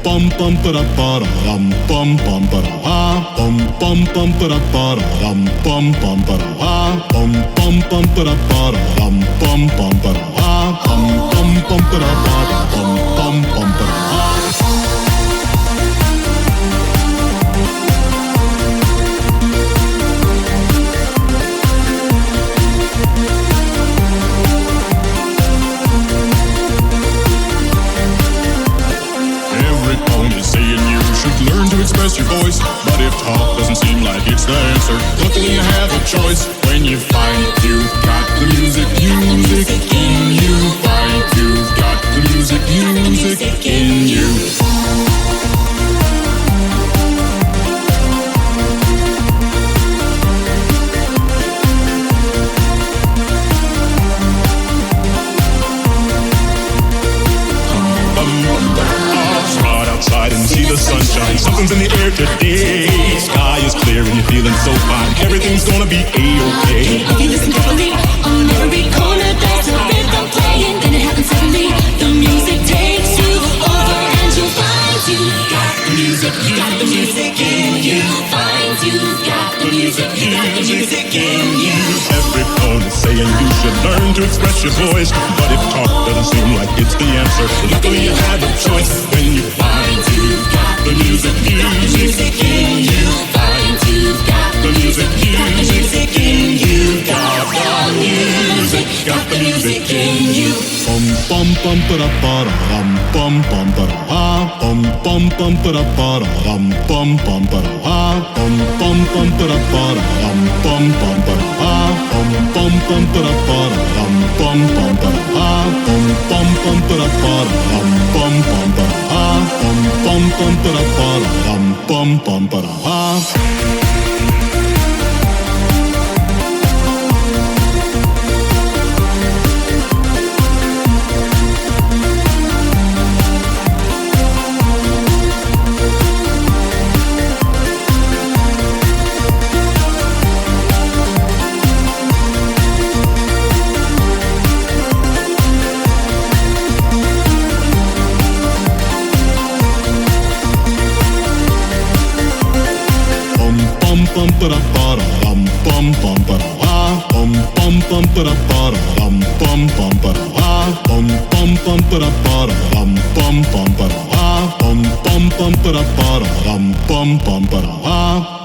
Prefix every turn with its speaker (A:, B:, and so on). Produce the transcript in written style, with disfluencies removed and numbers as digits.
A: bum bum ba da ba da bum bum ba da bum bum ba da ba da bum bum ba da bum bum ba da ba da bum bum ba da bum ba da ba da bum ba da.
B: Learn to express your voice, but if talk doesn't seem like it's the answer, luckily you have a choice. When you find you've got the music in you, find you've got the music in you. And see the sunshine, something's in the air today. Sky is clear and you're feeling so fine. Everything's gonna be A-okay.
C: If you listen carefully, on every corner there's a rhythm playing. Then it happens suddenly, the music takes you over, and you'll find you've got the music. You got the music in you. Find you've got the music. You got the music in you.
B: Every phone is saying you should learn to express your voice, but if talk doesn't seem like it's the answer, luckily you have a choice. When you find you've got the music in you, find you've got the music in you, got the music in you.
A: Bum bum ba da ba da bum bum ba da bum bum ba da ba da bum bum ba da bum ba da ba da bum ba da bum ba da ba da bum ba da bum ba da ba da bum ba da bum ba da. Bum ba da ba da bum ba da bum ba da ba da bum ba da bum ba da ba da bum ba da bum ba da ba da bum ba da.